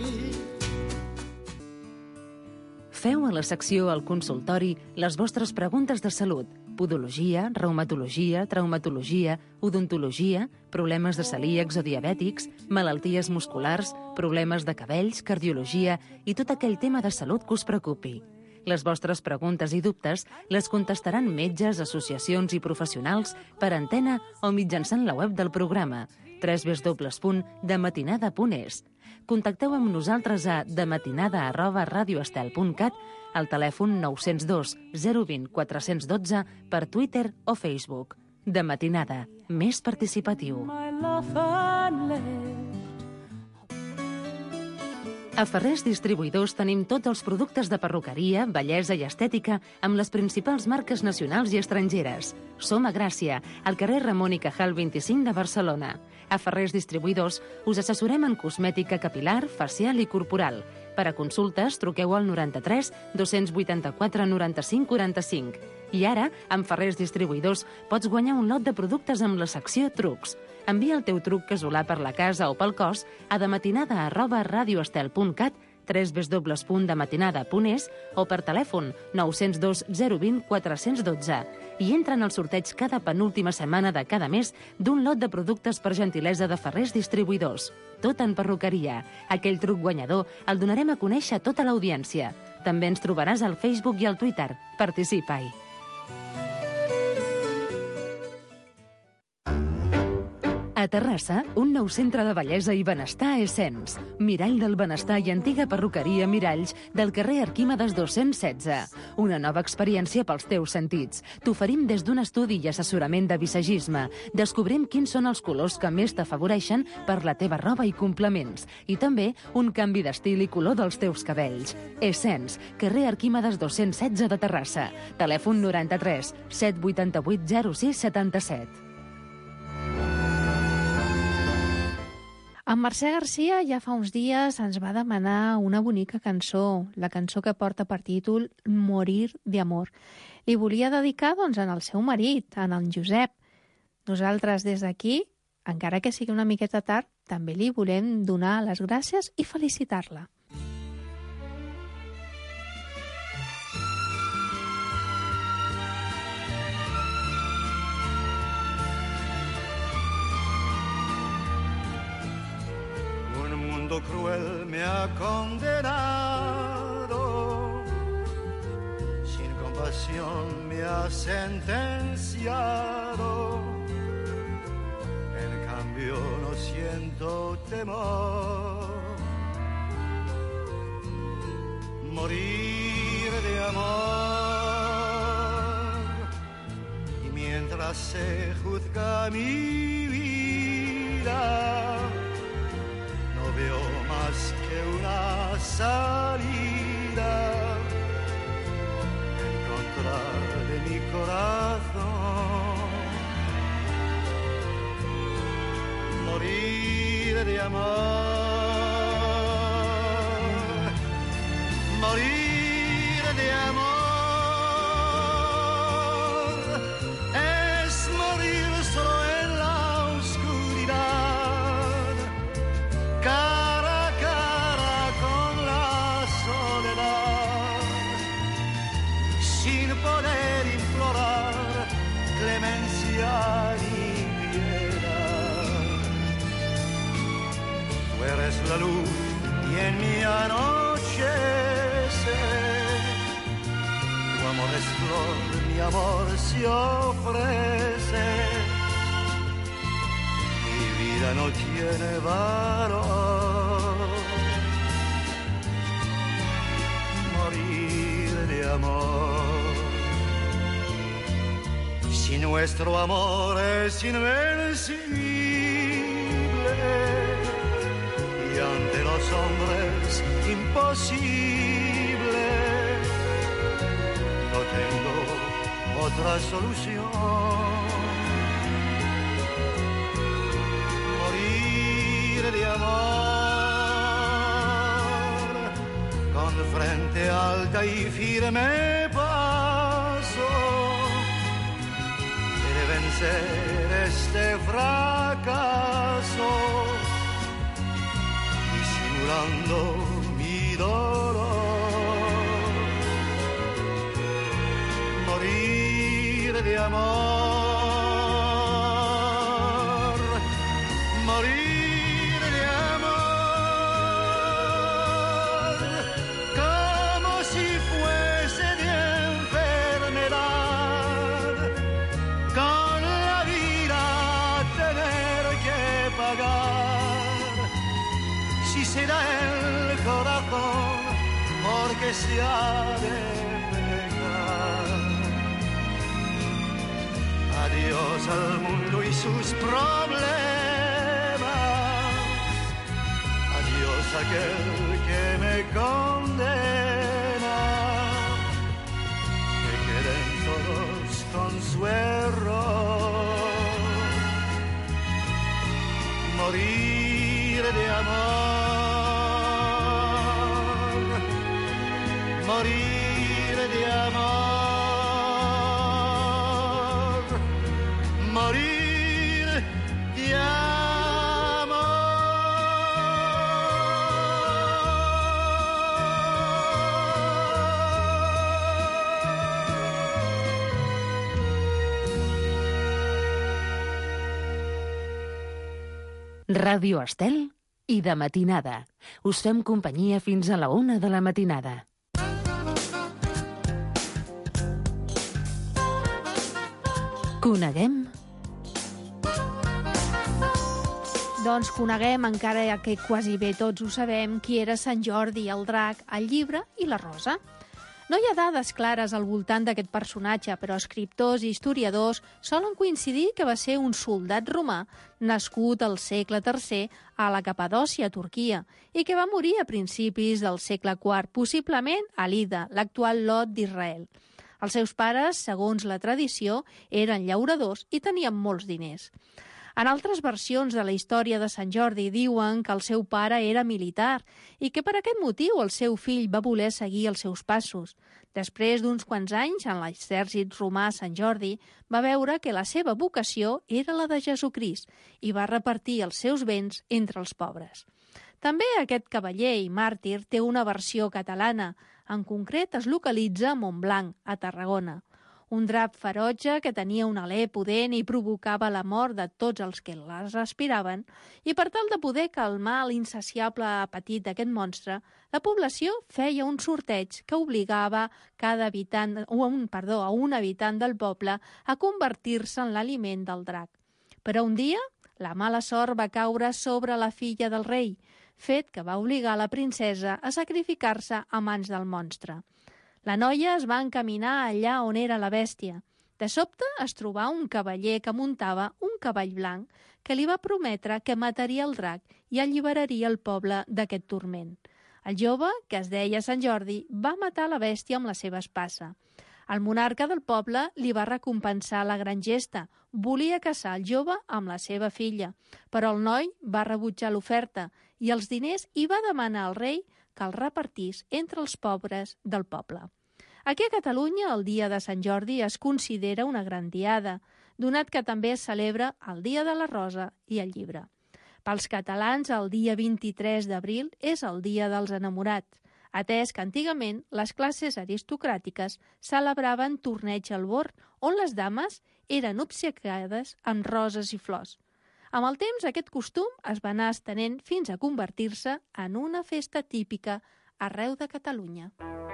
Feu a la secció al consultori les vostres preguntes de salut. Podologia, reumatologia, traumatologia, odontologia, problemes de celíacs o diabètics, malalties musculars, problemes de cabells, cardiologia i tot aquell tema de salut que us preocupi. Les vostres preguntes i dubtes les contestaran metges, associacions i professionals per antena o mitjançant la web del programa w w w punt de matinada punt es. Contacteu amb nosaltres a dematinada arroba radioestel punt cat, al telèfon nou zero dos zero dos zero quatre un dos per Twitter o Facebook. De Matinada, més participatiu. A Ferrers Distribuïdors tenim tots els productes de perruqueria, bellesa i estètica amb les principals marques nacionals i estrangeres. Som a Gràcia, al carrer Ramon i Cajal vint-i-cinc de Barcelona. A Ferrers Distribuïdors us assessorem en cosmètica capilar, facial i corporal. Per a consultes, truqueu al noranta-tres dos-cents vuitanta-quatre noranta-cinc quaranta-cinc. I ara, amb Ferrers Distribuïdors, pots guanyar un lot de productes amb la secció Trucs. Envia el teu truc casolà per la casa o pel cos a dematinada arroba radioestel punt cat, w w w punt de matinada punt es o per telèfon nou zero dos zero dos zero quatre un dos i entra en el sorteig cada penúltima setmana de cada mes d'un lot de productes per gentilesa de Ferrers Distribuïdors. Tot en perruqueria. Aquell truc guanyador el donarem a conèixer a tota l'audiència. També ens trobaràs al Facebook i al Twitter. Participa-hi. A Terrassa, un nou centre de bellesa i benestar a Essens. Mirall del Benestar i antiga perruqueria Miralls del carrer Arquímedes dos-cents setze. Una nova experiència pels teus sentits. T'oferim des d'un estudi i assessorament de visagisme. Descobrim quins són els colors que més t'afavoreixen per la teva roba i complements. I també un canvi d'estil i color dels teus cabells. Essens, carrer Arquímedes dos-cents setze de Terrassa. Telèfon noranta-tres set vuitanta-vuit zero sis setanta-set. En Mercè Garcia ja fa uns dies ens va demanar una bonica cançó, la cançó que porta per títol Morir de amor. Li volia dedicar doncs, en el seu marit, en el Josep. Nosaltres des d'aquí, encara que sigui una miqueta tard, també li volem donar les gràcies i felicitar-la. Cruel me ha condenado, sin compasión me ha sentenciado, en cambio no siento temor. Morir de amor, y mientras se juzga mi vida, veo más que una salida en contra de mi corazón. Morir de amor, morir de amor, es morir solo en la oscuridad, cara a cara con la soledad, sin poder implorar clemencia ni piedad. Tú eres la luz y en mi anochece, tu amor es flor, mi amor se ofrece. Mi vida no tiene valor. Morir de amor. Si nuestro amor es invencible y ante los hombres imposible, no tengo otra solución. De amor, con frente alta y firme paso, he de vencer este fracaso, disimulando mi dolor. Morir de amor, morir será el corazón porque se ha de pegar. Adiós al mundo y sus problemas, adiós aquel que me condena, que queden todos con su error. Morir de amor, morir de amor, morir de amor. Ràdio Estel i de matinada. Us fem companyia fins a la una de la matinada. Coneguem? Doncs coneguem, encara que quasi bé tots ho sabem, qui era Sant Jordi, el drac, el llibre i la rosa. No hi ha dades clares al voltant d'aquest personatge, però escriptors i historiadors solen coincidir que va ser un soldat romà nascut al segle tercer a la Capadòcia, Turquia, i que va morir a principis del segle quart, possiblement a Lida, l'actual Lot d'Israel. Els seus pares, segons la tradició, eren llauradors i tenien molts diners. En altres versions de la història de Sant Jordi diuen que el seu pare era militar i que per aquest motiu el seu fill va voler seguir els seus passos. Després d'uns quants anys en l'exèrcit romà, Sant Jordi va veure que la seva vocació era la de Jesucrist i va repartir els seus béns entre els pobres. També aquest cavaller i màrtir té una versió catalana. En concret es localitza a Montblanc, a Tarragona. Un drap ferotge que tenia un alè pudent i provocava la mort de tots els que les respiraven, i per tal de poder calmar l'insaciable apetit d'aquest monstre, la població feia un sorteig que obligava cada habitant, un, perdó, a un habitant del poble a convertir-se en l'aliment del drac. Però un dia, la mala sort va caure sobre la filla del rei, fet que va obligar la princesa a sacrificar-se a mans del monstre. La noia es va encaminar allà on era la bèstia. De sobte es trobà un cavaller que muntava un cavall blanc que li va prometre que mataria el drac i alliberaria el poble d'aquest turment. El jove, que es deia Sant Jordi, va matar la bèstia amb la seva espasa. El monarca del poble li va recompensar la gran gesta. Volia casar el jove amb la seva filla, però el noi va rebutjar l'oferta i els diners hi va demanar al rei que els repartís entre els pobres del poble. Aquí a Catalunya el dia de Sant Jordi es considera una gran diada, donat que també es celebra el Dia de la Rosa i el Llibre. Pels catalans el dia vint-i-tres d'abril és el Dia dels Enamorats, atès que antigament les classes aristocràtiques celebraven torneig al bord, on les dames eren obsequiades amb roses i flors. Amb el temps, aquest costum es va anar estenent fins a convertir-se en una festa típica arreu de Catalunya.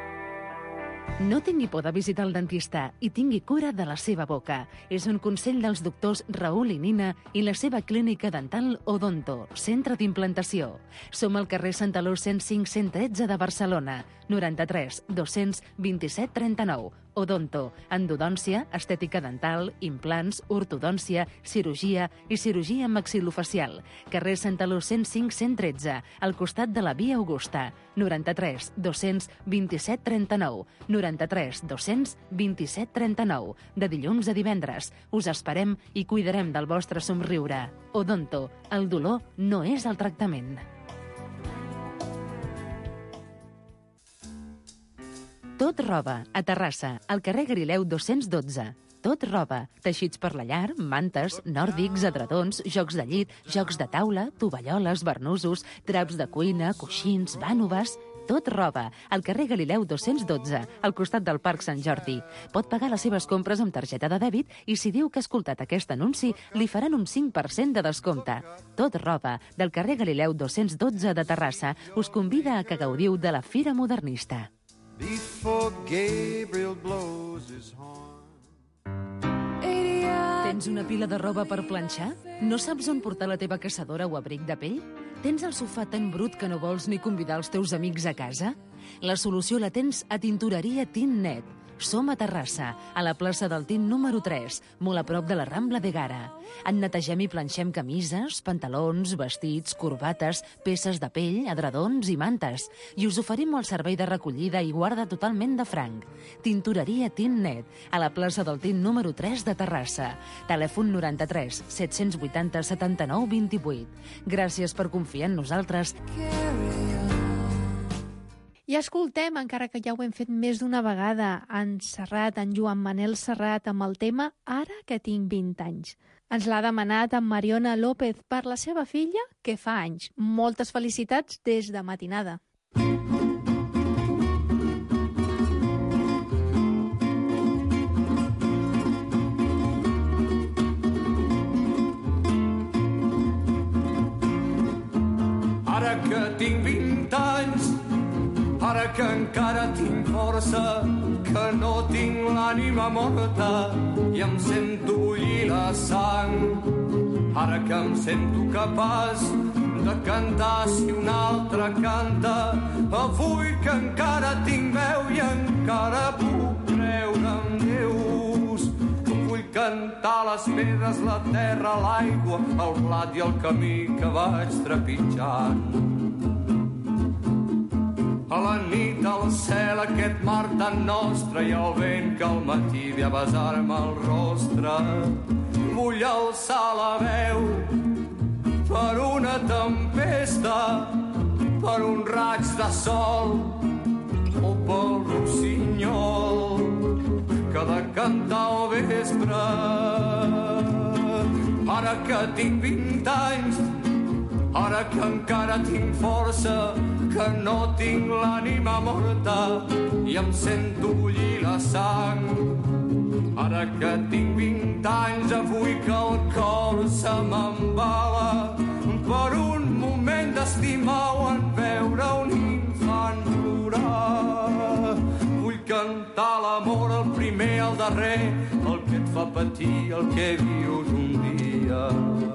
No tingui por de visitar el dentista i tingui cura de la seva boca. És un consell dels doctors Raül i Nina i la seva clínica dental Odonto, centre d'implantació. Som al carrer Santaló cent cinc cent tretze de Barcelona, noranta-tres dos-cents vint-i-set trenta-nou. Odonto, endodòncia, estètica dental, implants, ortodòncia, cirurgia i cirurgia maxilofacial. Carrer Santaló cent cinc cent tretze, al costat de la Via Augusta, noranta-tres dos-cents vint-i-set trenta-nou, noranta-tres dos-cents vint-i-set trenta-nou, de dilluns a divendres. Us esperem i cuidarem del vostre somriure. Odonto, el dolor no és el tractament. Tot roba, a Terrassa, al carrer Galileu dos-cents dotze. Tot roba, teixits per la llar, mantes, nòrdics, edredons, jocs de llit, jocs de taula, tovalloles, barnusos, draps de cuina, coixins, vànoves... Tot roba, al carrer Galileu dos-cents dotze, al costat del Parc Sant Jordi. Pot pagar les seves compres amb targeta de dèbit i si diu que ha escoltat aquest anunci, li faran un cinc per cent de descompte. Tot roba, del carrer Galileu dos-cents dotze de Terrassa, us convida a que gaudiu de la Fira Modernista. Before Gabriel blows his horn. Tens una pila de roba per planxar? No saps on portar la teva caçadora o abric de pell? Tens el sofà tan brut que no vols ni convidar els teus amics a casa? La solució la tens a Tintoreria Tint Net. Som a Terrassa, a la plaça del Tint número tres, molt a prop de la Rambla de Gara. En netegem i planxem camises, pantalons, vestits, corbates, peces de pell, edredons i mantes. I us oferim el servei de recollida i guarda totalment de franc. Tintoreria Tint Net, a la plaça del Tint número tres de Terrassa. Telèfon noranta-tres set-cents vuitanta setanta-nou vint-i-vuit. Gràcies per confiar en nosaltres. I escoltem, encara que ja ho hem fet més d'una vegada, en Serrat, en Joan Manel Serrat, amb el tema Ara que tinc vint anys. Ens l'ha demanat en Mariona López per la seva filla, que fa anys. Moltes felicitats des de matinada. Ara que tinc vint anys, ara que encara tinc força, que no tinc l'ànima morta i em sento bullir la sang. Ara que em sento capaç de cantar si un altre canta, avui que encara tinc veu i encara puc creure en Déus. Vull cantar les pedres, la terra, l'aigua, el blat i el camí que vaig trepitjant. A la nit al cel aquest mar tan nostre i el vent que al matí ve a besar-me el rostre. Vull alçar la veu per una tempesta, per un raig de sol o pel rossinyol que ha de cantar al vespre. Ara que tinc vint anys, ara que encara tinc força, que no tinc l'ànima morta i em sento bullir la sang. Ara que tinc vint anys, avui que el cor se m'embala per un moment d'estimar o en veure un infant plorar. Vull cantar l'amor, el primer, el darrer, el que et fa patir, el que vius un dia.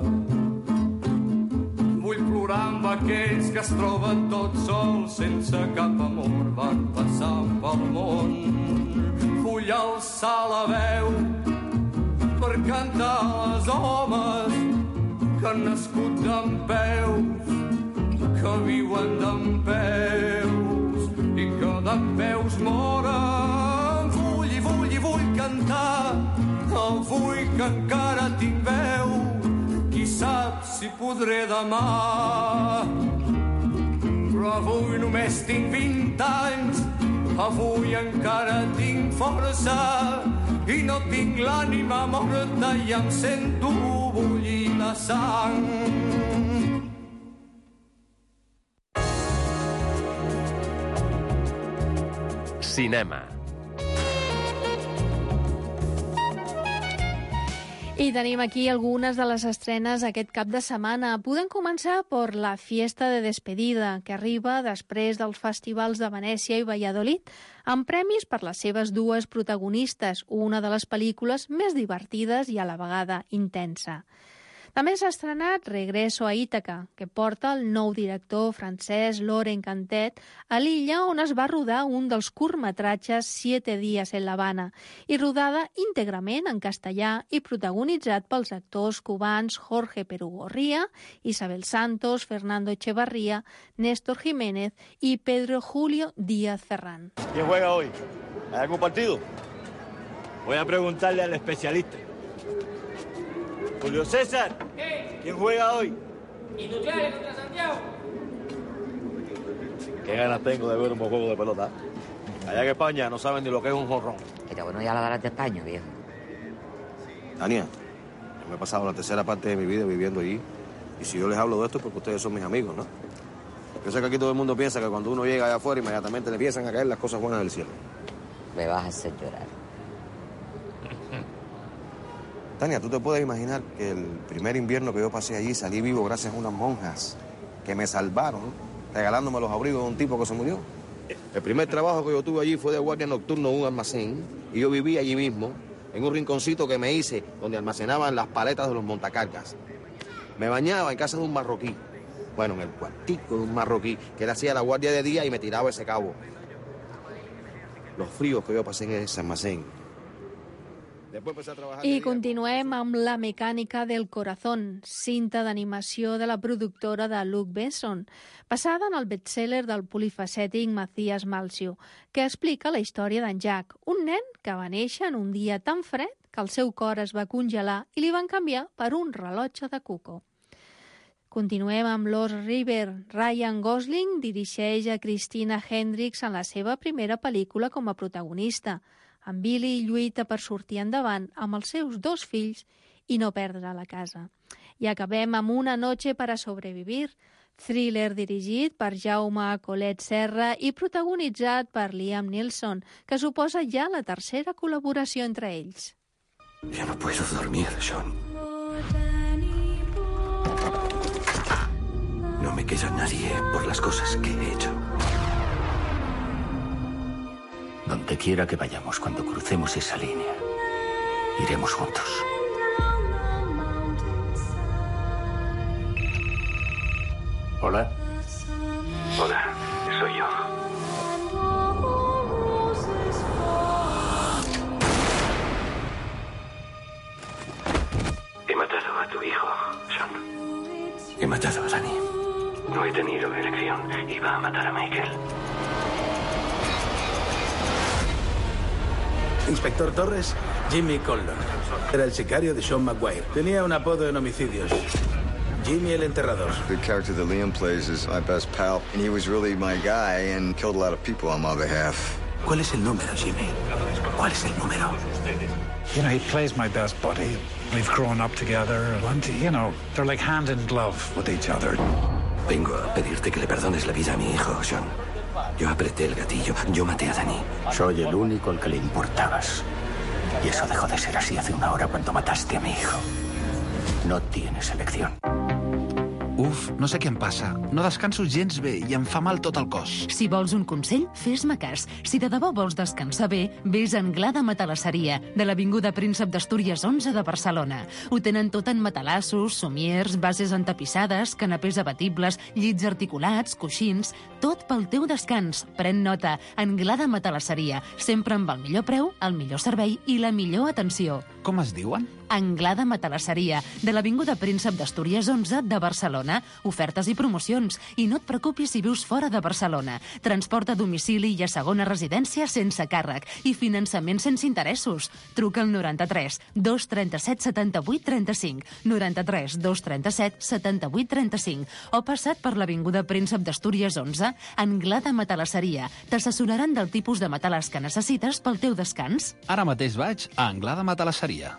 Vull plorar amb aquells que es troben tots sols, sense cap amor, van passant pel món. Vull alçar la veu per cantar als homes que han nascut dempeus, que viuen dempeus i que dempeus moren. Vull i vull i vull cantar, avui que encara tinc veu, qui sap si podré demà. Però avui només tinc vint anys, avui encara tinc força i no tinc l'ànima morta i em sento bullir la sang. Cinema. I tenim aquí algunes de les estrenes aquest cap de setmana. Podem començar per La Fiesta de Despedida, que arriba després dels festivals de Venècia i Valladolid, amb premis per les seves dues protagonistes, una de les pel·lícules més divertides i a la vegada intensa. També s'ha estrenat Regreso a Ítaca, que porta el nou director francès Laurent Cantet a l'illa on es va rodar un dels curtmetratges Siete días en La Habana i rodada íntegrament en castellà i protagonitzat pels actors cubans Jorge Perugorría, Isabel Santos, Fernando Echevarría, Néstor Jiménez y Pedro Julio Díaz Ferrán. ¿Quién juega hoy? ¿Hay algún partido? Voy a preguntarle al especialista. Julio César, ¿qué? ¿Quién juega hoy? Industriales contra Santiago. Qué ganas tengo de ver un juego de pelota. Allá en España no saben ni lo que es un jonrón. Pero bueno, ya la darás de España, viejo. Tania, yo me he pasado la tercera parte de mi vida viviendo allí. Y si yo les hablo de esto es porque ustedes son mis amigos, ¿no? Yo sé que aquí todo el mundo piensa que cuando uno llega allá afuera inmediatamente le empiezan a caer las cosas buenas del cielo. Me vas a hacer llorar. Tania, ¿tú te puedes imaginar que el primer invierno que yo pasé allí salí vivo gracias a unas monjas que me salvaron, regalándome los abrigos de un tipo que se murió? El primer trabajo que yo tuve allí fue de guardia nocturno en un almacén y yo vivía allí mismo, en un rinconcito que me hice donde almacenaban las paletas de los montacargas. Me bañaba en casa de un marroquí, bueno, en el cuartico de un marroquí, que él hacía la guardia de día y me tiraba ese cabo. Los fríos que yo pasé en ese almacén. I continuem amb La mecànica del corazón, cinta d'animació de la productora de Luc Besson, basada en el best-seller del polifacètic Matías Malcio, que explica la història d'en Jack, un nen que va néixer en un dia tan fred que el seu cor es va congelar i li van canviar per un rellotge de cuco. Continuem amb Lost River. Ryan Gosling dirigeix a Christina Hendricks en la seva primera pel·lícula com a protagonista. En Billy lluita per sortir endavant amb els seus dos fills i no perdre la casa. I acabem amb Una noche para sobrevivir, thriller dirigit per Jaume Colet Serra i protagonitzat per Liam Neeson, que suposa ja la tercera col·laboració entre ells. Ya no puedo dormir, Sean. No me queda nadie por las cosas que he hecho. Donde quiera que vayamos, cuando crucemos esa línea, iremos juntos. Hola. Hola, soy yo. He matado a tu hijo, Sean. He matado a Dani. No he tenido elección. Iba a matar a Michael. Inspector Torres, Jimmy Conlon. Era el sicario de Sean McGuire. Tenía un apodo en homicidios. Jimmy el Enterrador. The character that Liam plays is my best pal, and he was really my guy and killed a lot of people on my behalf. ¿Cuál es el número, Jimmy? ¿Cuál es el número? You know, he plays my best buddy. We've grown up together, and, you know, they're like hand in glove with each other. Vengo a pedirte que le perdones la vida a mi hijo, Sean. Yo apreté el gatillo, yo maté a Danny. Soy el único al que le importabas. Y eso dejó de ser así hace una hora cuando mataste a mi hijo. No tienes elección. Uf, no sé què em passa. No descanso gens bé i em fa mal tot el cos. Si vols un consell, fes-me cas. Si de debò vols descansar bé, vés a Anglada Matalasseria, de l'Avinguda Príncep d'Astúries onze de Barcelona. Ho tenen tot en matalassos, somiers, bases entapissades, canapés abatibles, llits articulats, coixins... Tot pel teu descans. Pren nota. Anglada Matalasseria. Sempre amb el millor preu, el millor servei i la millor atenció. Com es diuen? Anglada Matalasseria, de l'Avinguda Príncep d'Astúries onze de Barcelona. Ofertes i promocions. I no et preocupis si vius fora de Barcelona. Transport a domicili i a segona residència sense càrrec. I finançament sense interessos. Truca al noranta-tres dos trenta-set setanta-vuit trenta-cinc, noranta-tres dos trenta-set setanta-vuit trenta-cinc, o passat per l'Avinguda Príncep d'Astúries onze, Anglada Matalasseria. T'assessoraran del tipus de matalàs que necessites pel teu descans. Ara mateix vaig a Anglada Matalasseria.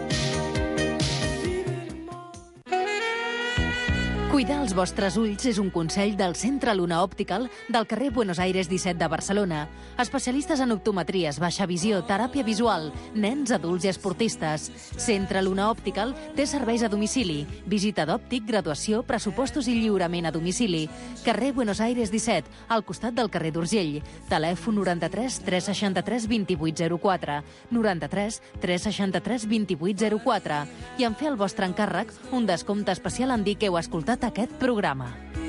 Cuidar els vostres ulls és un consell del Centre Luna Optical del carrer Buenos Aires disset de Barcelona. Especialistes en optometries, baixa visió, teràpia visual, nens, adults i esportistes. Centre Luna Optical té serveis a domicili, visita d'òptic, graduació, pressupostos i lliurament a domicili. Carrer Buenos Aires disset, al costat del carrer d'Urgell. Telèfon noranta-tres tres seixanta-tres vint-i-vuit zero quatre, noranta-tres tres seixanta-tres vint-i-vuit zero quatre. I en fer el vostre encàrrec, un descompte especial en dir que heu escoltat aquest programa.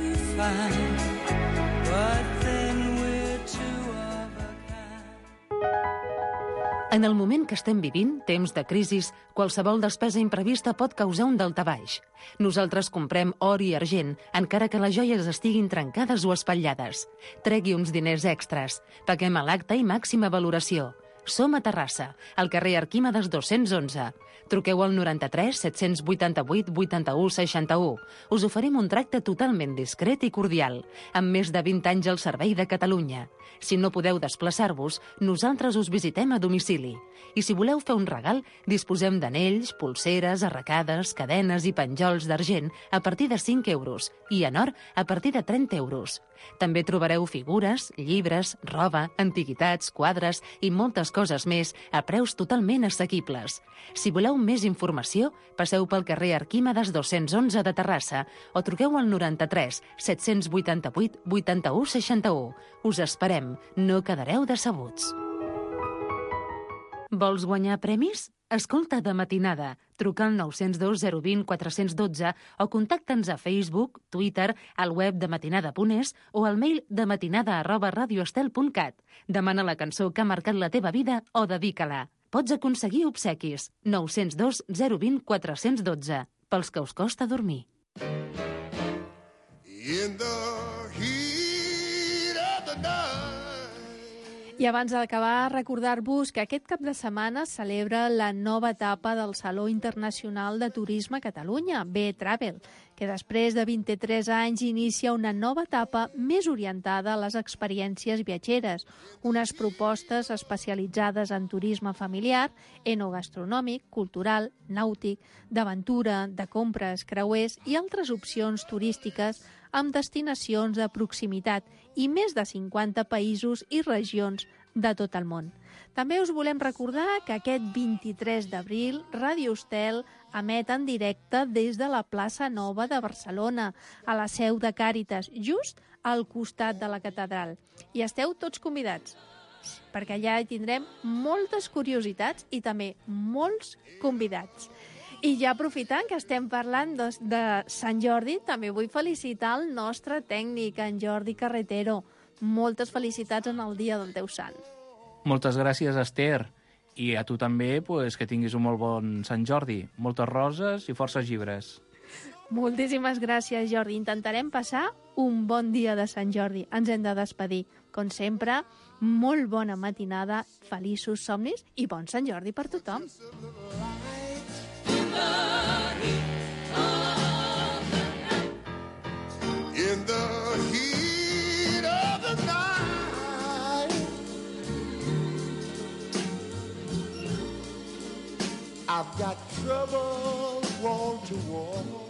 En el moment que estem vivint, temps de crisis, qualsevol despesa imprevista pot causar un daltabaix. Nosaltres comprem or i argent, encara que les joies estiguin trencades o espatllades. Tregui uns diners extras. Paguem a l'acte i màxima valoració. Som a Terrassa, al carrer Arquímedes dos-cents onze. Truqueu al noranta-tres set vuitanta-vuit vuitanta-u seixanta-u. Us oferim un tracte totalment discret i cordial, amb més de vint anys al servei de Catalunya. Si no podeu desplaçar-vos, nosaltres us visitem a domicili. I si voleu fer un regal, disposem d'anells, pulseres, arracades, cadenes i penjols d'argent a partir de cinc euros i en or a partir de trenta euros. També trobareu figures, llibres, roba, antiguitats, quadres i moltes coses més a preus totalment assequibles. Si voleu més informació, passeu pel carrer Arquímedes dos-cents onze de Terrassa o truqueu al noranta-tres set vuitanta-vuit vuitanta-u seixanta-u. Us esperem, no quedareu decebuts. Vols guanyar premis? Escolta de matinada. Truca al nou zero dos zero dos zero quatre un dos o contacta'ns a Facebook, Twitter, al web de matinada punt es o al mail de matinada arroba radioestel punt cat. Demana la cançó que ha marcat la teva vida o dedica-la. Pots aconseguir obsequis. nou zero dos zero dos zero quatre un dos pels que us costa dormir. In the heat of the night. I abans d'acabar, recordar-vos que aquest cap de setmana celebra la nova etapa del Saló Internacional de Turisme a Catalunya, B-Travel, que després de vint-i-tres anys inicia una nova etapa més orientada a les experiències viatgeres, unes propostes especialitzades en turisme familiar, enogastronòmic, cultural, nàutic, d'aventura, de compres, creuers i altres opcions turístiques amb destinacions de proximitat i més de cinquanta països i regions de tot el món. També us volem recordar que aquest vint-i-tres d'abril Ràdio Estel emet en directe des de la plaça Nova de Barcelona, a la seu de Càritas, just al costat de la catedral. I esteu tots convidats, perquè allà hi tindrem moltes curiositats i també molts convidats. I ja aprofitant que estem parlant de, de Sant Jordi, també vull felicitar el nostre tècnic, en Jordi Carretero. Moltes felicitats en el dia del teu sant. Moltes gràcies, Esther. I a tu també, pues, que tinguis un molt bon Sant Jordi. Moltes roses i forces llibres. Moltíssimes gràcies, Jordi. Intentarem passar un bon dia de Sant Jordi. Ens hem de despedir. Com sempre, molt bona matinada, feliços somnis i bon Sant Jordi per tothom. In the heat of the night, I've got trouble wall to wall.